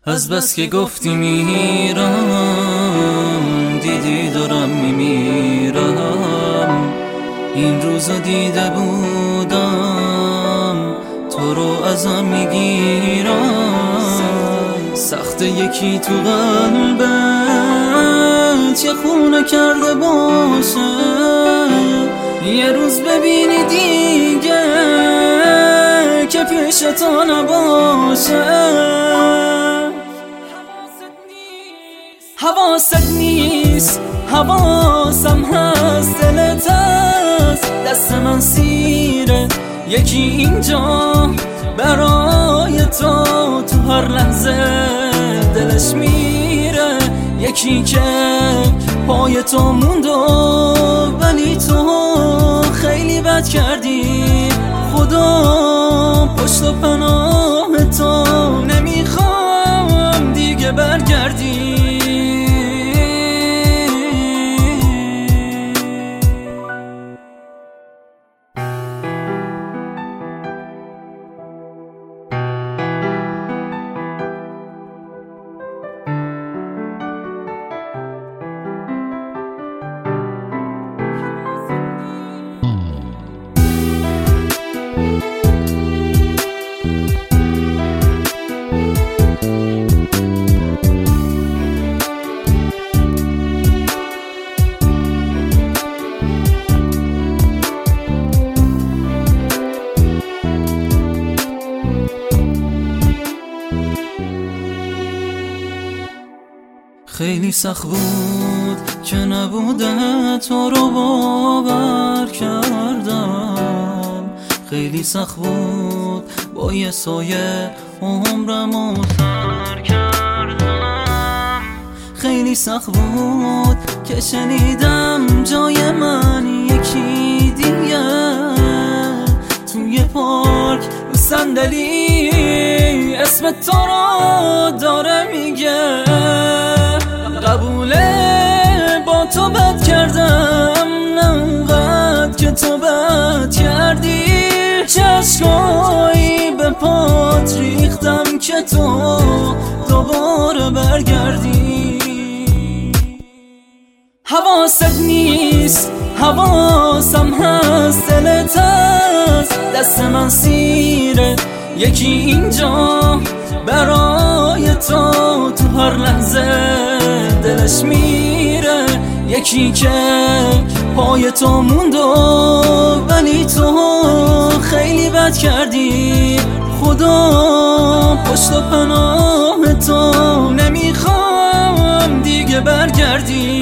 از بس که گفتی میرم دیدی دارم میمیرم. این روزو دیده بودم تو رو ازم میگیرم. سخت یکی تو قلبت یه خونه کرده باشه، یه روز ببینی دیگه که پیش تو نباشه. حواست نیست حواسم هست، دلت هست دست من سیره. یکی اینجا برای تو هر لحظه دلش میره. یکی که پای تو موند ولی تو خیلی بد کردی. خدا پشت و پناه تو، نمیخوام دیگه برگردی. خیلی سخت بود که نبوده تو رو باور کردم. خیلی سخت بود با یه سایه عمرمو سر کردم. خیلی سخت بود که شنیدم جای من یکی دیگه توی پارک رو صندلی اسم تو رو داره میگه. قبوله با تو بد کردم، نه اونقدر که تو بد کردی. چشمایی به پات ریختم که تو دوباره برگردی. حواست نیست حواسم هست، دلت هست دست من سیره. یکی اینجا برای تو هر لحظه دلش میره. یکی که پای تو موند ولی تو خیلی بد کردی. خدا پشت و پناه تو، نمیخوام دیگه برگردی.